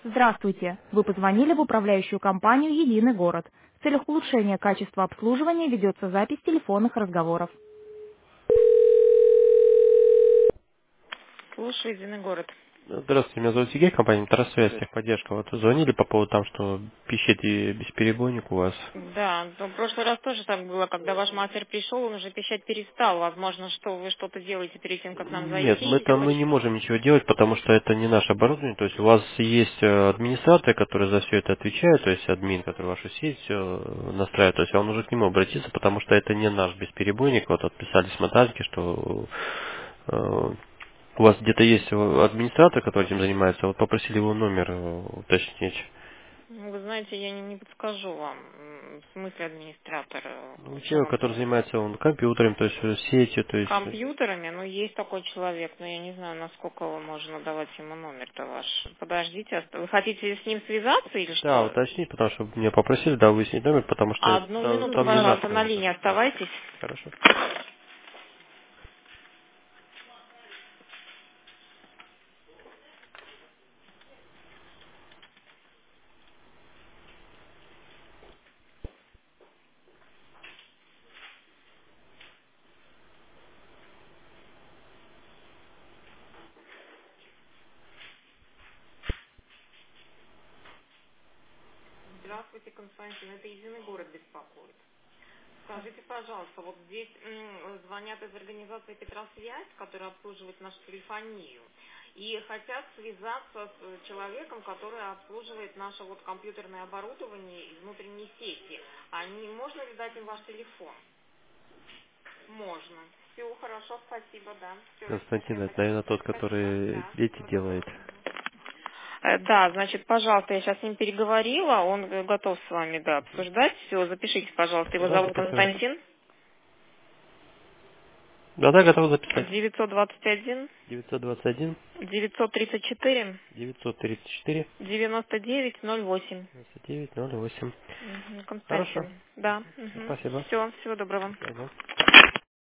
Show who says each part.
Speaker 1: Здравствуйте! Вы позвонили в управляющую компанию «Единый город». В целях улучшения качества обслуживания ведется запись телефонных разговоров. Слушай, «Единый город».
Speaker 2: Здравствуйте, меня зовут Сергей, компания Тарасвязь, техподдержка. Вот вы звонили по поводу того, что пищит и бесперебойник у вас.
Speaker 1: Да, в прошлый раз тоже так было, когда ваш мастер пришел, он уже пищать перестал. Возможно, что вы что-то делаете перед тем, как нам
Speaker 2: Нет,
Speaker 1: зайти, или
Speaker 2: мы не
Speaker 1: почему?
Speaker 2: можем ничего делать, потому что это не наше оборудование. То есть у вас есть администратор, который за все это отвечает, то есть админ, который вашу сеть все настраивает. То есть он уже к нему обратиться, потому что это не наш бесперебойник. Вот отписались смотральники, что у вас где-то есть администратор, который этим занимается. Вот попросили его номер уточнить.
Speaker 1: Ну, вы знаете, я не подскажу вам, в смысле администратора,
Speaker 2: Ну,
Speaker 1: чем
Speaker 2: человек,
Speaker 1: он
Speaker 2: который
Speaker 1: занимается.
Speaker 2: занимается он компьютером, то есть сетью, то есть...
Speaker 1: Компьютерами, ну, есть такой человек, но я не знаю, насколько можно давать ему номер-то ваш. Подождите, вы хотите с ним связаться или
Speaker 2: Да,
Speaker 1: что?
Speaker 2: уточнить, потому что меня попросили, да, выяснить номер, потому что это
Speaker 1: Одну минуту,
Speaker 2: там не наш
Speaker 1: пожалуйста, на
Speaker 2: компьютер.
Speaker 1: линии оставайтесь.
Speaker 2: Хорошо.
Speaker 1: Здравствуйте, Константин, это «Единый город» беспокоит. Скажите, пожалуйста, вот здесь звонят из организации «Петросвязь», которая обслуживает нашу телефонию, и хотят связаться с человеком, который обслуживает наше вот компьютерное оборудование и внутренние сети. Можно ли дать им ваш телефон? Можно. Все, хорошо, спасибо, да. Все, это что
Speaker 2: Константин,
Speaker 1: я
Speaker 2: это,
Speaker 1: хотела
Speaker 2: наверное,
Speaker 1: узнать.
Speaker 2: тот,
Speaker 1: Спасибо,
Speaker 2: который
Speaker 1: да.
Speaker 2: дети
Speaker 1: Всего
Speaker 2: делает.
Speaker 1: доброго. Да, значит, пожалуйста, я сейчас с ним переговорила, он готов с вами, да, обсуждать. Все, запишите, пожалуйста, его
Speaker 2: Да,
Speaker 1: зовут
Speaker 2: записываю.
Speaker 1: Константин.
Speaker 2: Да, готов записать.
Speaker 1: 921
Speaker 2: 921
Speaker 1: 934
Speaker 2: 934
Speaker 1: 9908.
Speaker 2: 9908. Хорошо.
Speaker 1: Константин. Да.
Speaker 2: Спасибо.
Speaker 1: Все, всего
Speaker 2: До
Speaker 1: доброго.
Speaker 2: свидания.